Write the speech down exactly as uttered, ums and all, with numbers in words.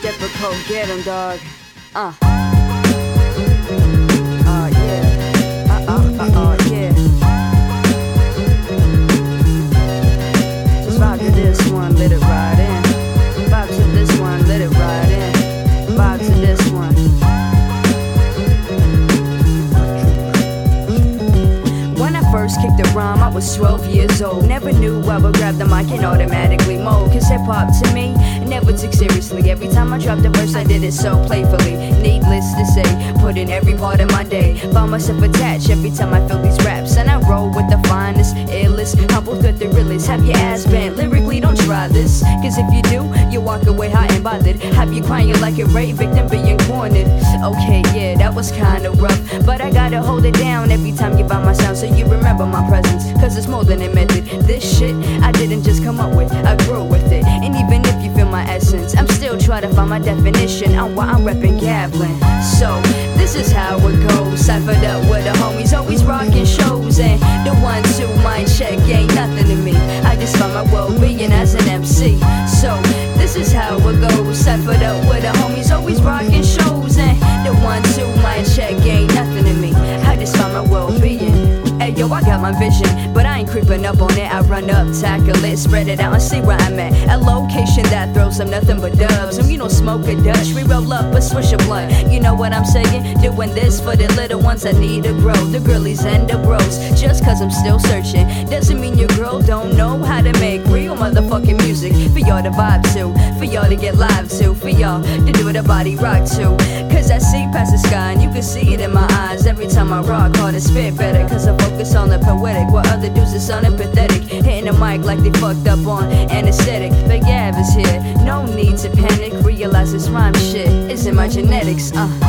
difficult, get 'em, dog. Uh. Uh, yeah. Uh, uh, uh, uh, yeah. Just vibe to this one, let it ride in. Vibe to this one, let it ride in. Vibe to this one. When I first kicked the rhyme, I was twelve years old. Never knew I would grab the mic and automatically mold. Cause hip hop to me, never took seriously. Every time I dropped a verse, I did it so playfully. Needless to say, put in every part of my day. Found myself attached every time I feel these raps. And I roll with the finest, illest, humble with the realest. Have your ass bent, lyrically don't try this. Cause if you do, you walk away hot and bothered. Have you crying like a rape victim being cornered. Okay, yeah, that was kinda rough, but I gotta hold it down every time you buy my sound, so you remember my presence. Cause it's more than a method. This shit, I didn't just come up with, I grew with it. And even if you feel my essence, I'm still trying to find my definition on why I'm reppin' Gavlin. So, this is how it goes. Cyphered up with the homies, always rockin' shows. And the ones who mind check ain't nothing to me. I just find my well-being as an M C. So, this is how it goes. Cyphered up with the homies, always rockin' shows. And the ones who mind check ain't nothing to me. I just find my well-being. Hey yo, I got my vision, but I ain't creeping up on it. I run up, tackle it, spread it out and see where I'm at. A location that throws them nothing but dubs. And we don't smoke a Dutch, we roll up a swish of blunt. You know what I'm saying? Doing this for the little ones that need to grow. The girlies and the bros. Just cause I'm still searching doesn't mean your girl don't know how to make real motherfucking music. For y'all to vibe to, for y'all to get live to, for y'all to do the body rock to. Cause I see past the sky and you can see it in my eyes. Every time I rock hard and spit better. Cause I focus on the poetic, while other dudes is unpathetic. Hitting the mic like they fucked up on anesthetic. The Gav is here, no need to panic. Realize this rhyme shit is in my genetics, uh